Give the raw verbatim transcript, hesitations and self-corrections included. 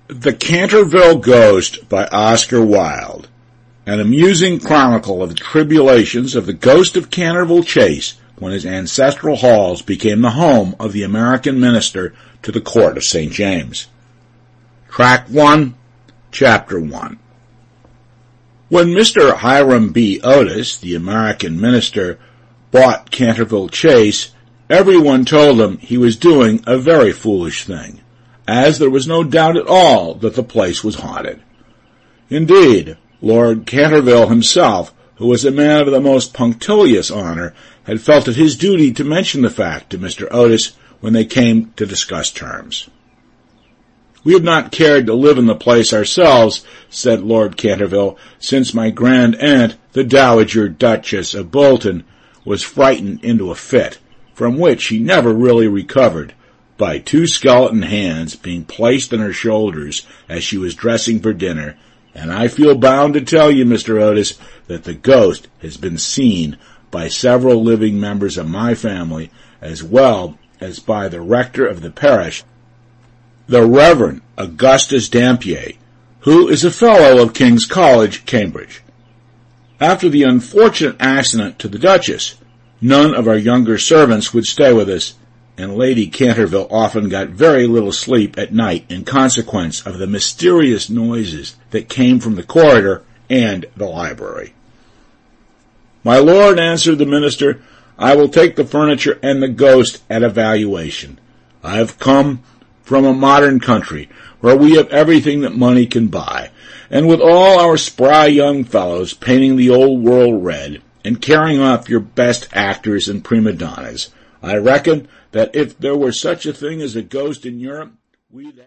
The Canterville Ghost by Oscar Wilde, an amusing chronicle of the tribulations of the ghost of Canterville Chase when his ancestral halls became the home of the American minister to the court of Saint James. Tract one, Chapter one. When Mister Hiram B. Otis, the American minister, bought Canterville Chase, everyone told him he was doing a very foolish thing, as there was no doubt at all that the place was haunted. Indeed, Lord Canterville himself, who was a man of the most punctilious honor, had felt it his duty to mention the fact to Mister Otis when they came to discuss terms. "We have not cared to live in the place ourselves," said Lord Canterville, "since my grand aunt, the Dowager Duchess of Bolton, was frightened into a fit, from which she never really recovered, by two skeleton hands being placed on her shoulders as she was dressing for dinner, and I feel bound to tell you, Mister Otis, that the ghost has been seen by several living members of my family, as well as by the rector of the parish, the Reverend Augustus Dampier, who is a fellow of King's College, Cambridge. After the unfortunate accident to the Duchess, none of our younger servants would stay with us, and Lady Canterville often got very little sleep at night in consequence of the mysterious noises that came from the corridor and the library." "My lord," answered the minister, "I will take the furniture and the ghost at a valuation. I have come from a modern country, where we have everything that money can buy, and with all our spry young fellows painting the old world red, and carrying off your best actors and prima donnas, I reckon that if there were such a thing as a ghost in Europe, we'd